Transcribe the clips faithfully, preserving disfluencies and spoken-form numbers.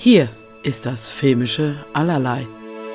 Hier ist das filmische Allerlei.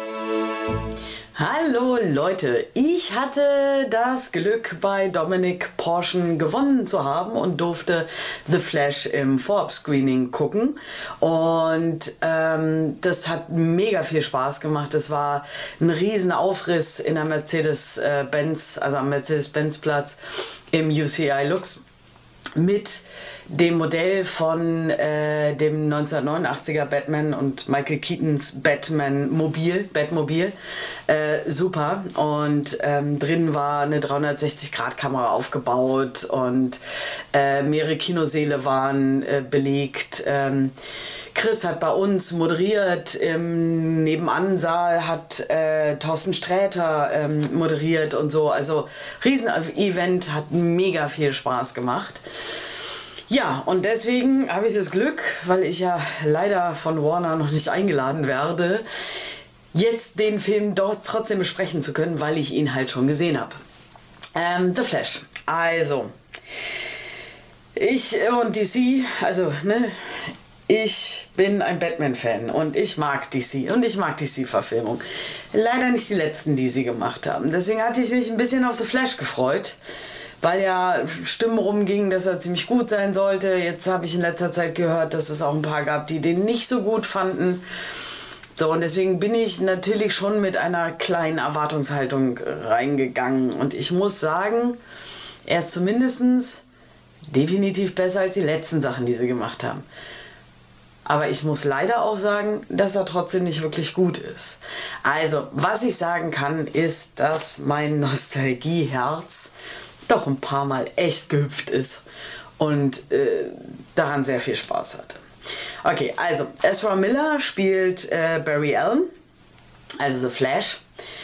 Hallo Leute, ich hatte das Glück, bei Dominic Porschen gewonnen zu haben und durfte The Flash im Vorab-Screening gucken. Und ähm, das hat mega viel Spaß gemacht. Es war ein riesen Aufriss in der Mercedes-Benz, also am Mercedes-Benz-Platz im U C I Lux mit dem Modell von äh, dem neunzehnhundertneunundachtziger Batman und Michael Keatons Batman-Mobil, Batmobil. Äh, super. Und ähm, drin war eine dreihundertsechzig Grad Kamera aufgebaut und äh, mehrere Kinosäle waren äh, belegt. Ähm, Chris hat bei uns moderiert, im Nebenansaal hat äh, Thorsten Sträter ähm, moderiert und so. Also Riesen-Event, hat mega viel Spaß gemacht. Ja, und deswegen habe ich das Glück, weil ich ja leider von Warner noch nicht eingeladen werde, jetzt den Film doch trotzdem besprechen zu können, weil ich ihn halt schon gesehen habe. Ähm, The Flash. Also, ich und D C, also, ne, ich bin ein Batman-Fan und ich mag D C und ich mag D C-Verfilmung. Leider nicht die letzten, die sie gemacht haben. Deswegen hatte ich mich ein bisschen auf The Flash gefreut, weil ja Stimmen rumgingen, dass er ziemlich gut sein sollte. Jetzt habe ich in letzter Zeit gehört, dass es auch ein paar gab, die den nicht so gut fanden. So, und deswegen bin ich natürlich schon mit einer kleinen Erwartungshaltung reingegangen. Und ich muss sagen, er ist zumindest definitiv besser als die letzten Sachen, die sie gemacht haben. Aber ich muss leider auch sagen, dass er trotzdem nicht wirklich gut ist. Also, was ich sagen kann, ist, dass mein Nostalgieherz doch ein paar Mal echt gehüpft ist und äh, daran sehr viel Spaß hatte. Okay, also Ezra Miller spielt äh, Barry Allen, also The Flash.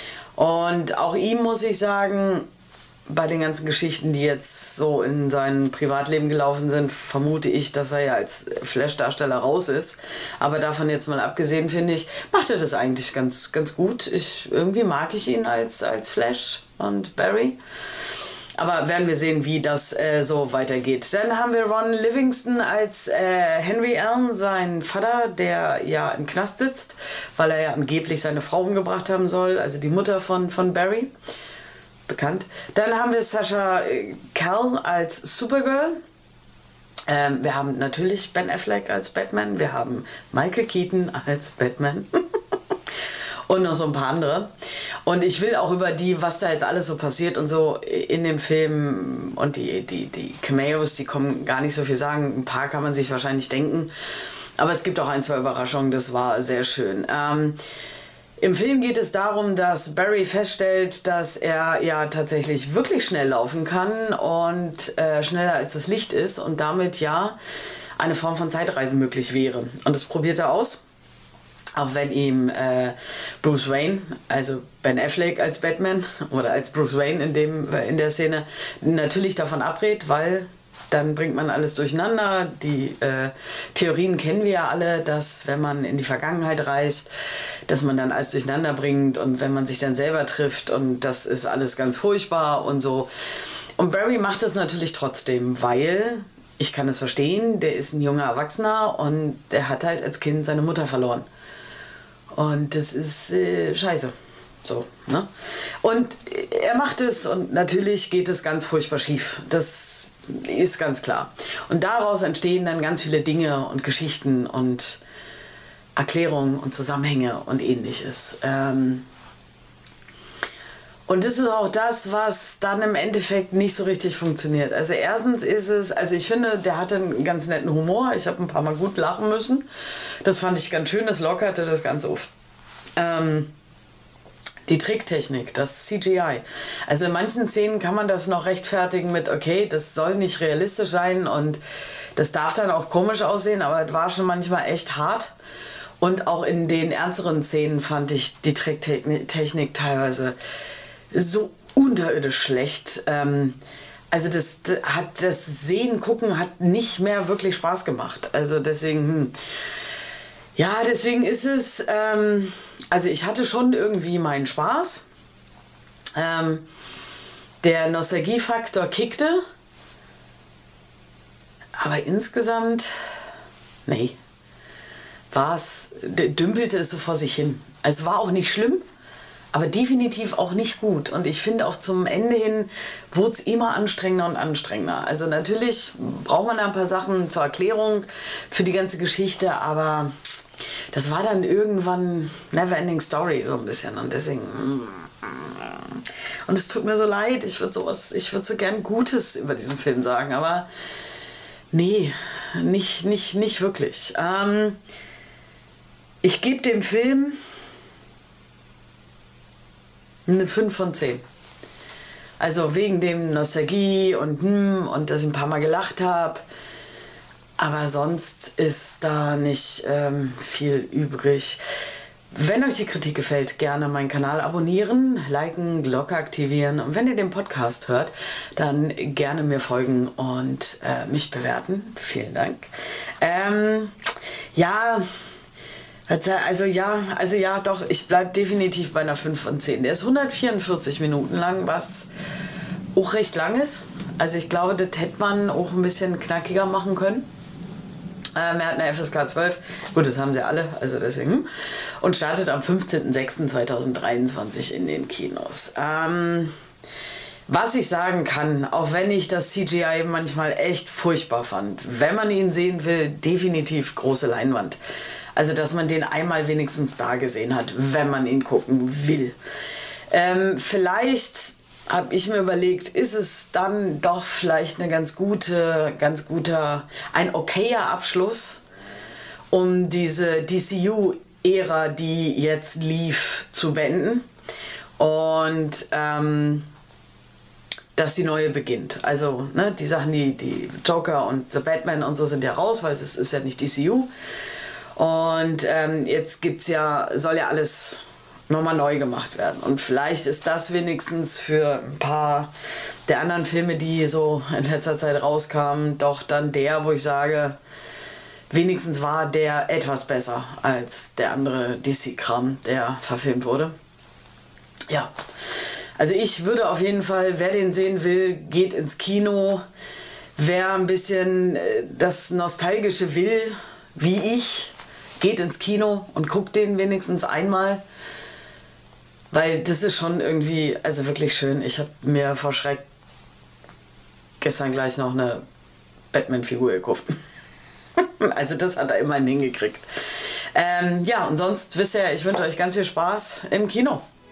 Und auch ihm muss ich sagen, bei den ganzen Geschichten, die jetzt so in seinem Privatleben gelaufen sind, vermute ich, dass er ja als Flash-Darsteller raus ist. Aber davon jetzt mal abgesehen, finde ich, macht er das eigentlich ganz, ganz gut. Ich, irgendwie mag ich ihn als, als Flash und Barry. Aber werden wir sehen, wie das äh, so weitergeht. Dann haben wir Ron Livingston als äh, Henry Allen, sein Vater, der ja im Knast sitzt, weil er ja angeblich seine Frau umgebracht haben soll, also die Mutter von, von Barry, bekannt. Dann haben wir Sasha Calle als Supergirl. Ähm, wir haben natürlich Ben Affleck als Batman. Wir haben Michael Keaton als Batman. Und noch so ein paar andere. Und ich will auch über die, was da jetzt alles so passiert und so in dem Film und die, die, die Cameos, die kommen, gar nicht so viel sagen. Ein paar kann man sich wahrscheinlich denken. Aber es gibt auch ein, zwei Überraschungen, das war sehr schön. Ähm, Im Film geht es darum, dass Barry feststellt, dass er ja tatsächlich wirklich schnell laufen kann und äh, schneller als das Licht ist und damit ja eine Form von Zeitreisen möglich wäre. Und das probiert er aus. Auch wenn ihm äh, Bruce Wayne, also Ben Affleck als Batman oder als Bruce Wayne in, dem, in der Szene, natürlich davon abrät, weil dann bringt man alles durcheinander. Die äh, Theorien kennen wir ja alle, dass wenn man in die Vergangenheit reist, dass man dann alles durcheinander bringt und wenn man sich dann selber trifft und das ist alles ganz furchtbar und so. Und Barry macht es natürlich trotzdem, weil, ich kann es verstehen, der ist ein junger Erwachsener und der hat halt als Kind seine Mutter verloren. Und das ist äh, scheiße. So, ne? Und er macht es und natürlich geht es ganz furchtbar schief. Das ist ganz klar. Und daraus entstehen dann ganz viele Dinge und Geschichten und Erklärungen und Zusammenhänge und ähnliches. Ähm und das ist auch das, was dann im Endeffekt nicht so richtig funktioniert. Also erstens ist es, also ich finde, der hatte einen ganz netten Humor. Ich habe ein paar Mal gut lachen müssen. Das fand ich ganz schön, das lockerte das Ganze auf. Ähm Die Tricktechnik, das C G I. Also in manchen Szenen kann man das noch rechtfertigen mit, okay, das soll nicht realistisch sein und das darf dann auch komisch aussehen, aber es war schon manchmal echt hart. Und auch in den ernsteren Szenen fand ich die Tricktechnik teilweise so unterirdisch schlecht. Ähm, also das, das hat das Sehen, Gucken hat nicht mehr wirklich Spaß gemacht. Also deswegen, hm. ja, deswegen ist es, ähm, also ich hatte schon irgendwie meinen Spaß. Ähm, der Nostalgiefaktor kickte. Aber insgesamt, nee. war es, dümpelte es so vor sich hin. Also es war auch nicht schlimm, aber definitiv auch nicht gut. Und ich finde auch zum Ende hin wurde es immer anstrengender und anstrengender. Also natürlich braucht man da ein paar Sachen zur Erklärung für die ganze Geschichte, aber das war dann irgendwann Neverending Story so ein bisschen. Und deswegen... Und es tut mir so leid, ich würde sowas, ich würde so gern Gutes über diesen Film sagen, aber nee, nicht, nicht, nicht wirklich. Ähm, ich gebe dem Film eine fünf von zehn. Also wegen dem Nostalgie und hm, und dass ich ein paar Mal gelacht habe. Aber sonst ist da nicht ähm, viel übrig. Wenn euch die Kritik gefällt, gerne meinen Kanal abonnieren, liken, Glocke aktivieren und wenn ihr den Podcast hört, dann gerne mir folgen und äh, mich bewerten. Vielen Dank. Ähm, ja, also ja, also ja, doch, ich bleibe definitiv bei einer fünf von zehn. Der ist hundertvierundvierzig Minuten lang, was auch recht lang ist. Also ich glaube, das hätte man auch ein bisschen knackiger machen können. Ähm, er hat eine F S K zwölf, gut, das haben sie alle, also deswegen. Und startet am fünfzehnten sechsten zweitausenddreiundzwanzig in den Kinos. Ähm, was ich sagen kann, auch wenn ich das C G I manchmal echt furchtbar fand, wenn man ihn sehen will, definitiv große Leinwand. Also, dass man den einmal wenigstens da gesehen hat, wenn man ihn gucken will. Ähm, vielleicht... habe ich mir überlegt, ist es dann doch vielleicht eine ganz gute, ganz guter, ein okayer Abschluss, um diese D C U-Ära, die jetzt lief, zu beenden und ähm, dass die neue beginnt. Also ne, die Sachen, die, die Joker und The Batman und so sind ja raus, weil es ist ja nicht D C U und ähm, jetzt gibt's ja, soll ja alles nochmal neu gemacht werden. Und vielleicht ist das wenigstens für ein paar der anderen Filme, die so in letzter Zeit rauskamen, doch dann der, wo ich sage, wenigstens war der etwas besser als der andere D C-Kram, der verfilmt wurde. Ja, also ich würde auf jeden Fall, wer den sehen will, geht ins Kino. Wer ein bisschen das Nostalgische will, wie ich, geht ins Kino und guckt den wenigstens einmal. Weil das ist schon irgendwie, also wirklich schön. Ich habe mir vor Schreck gestern gleich noch eine Batman-Figur gekauft. Also das hat er immerhin hingekriegt. Ähm, ja, und sonst wisst ihr, ich wünsche euch ganz viel Spaß im Kino.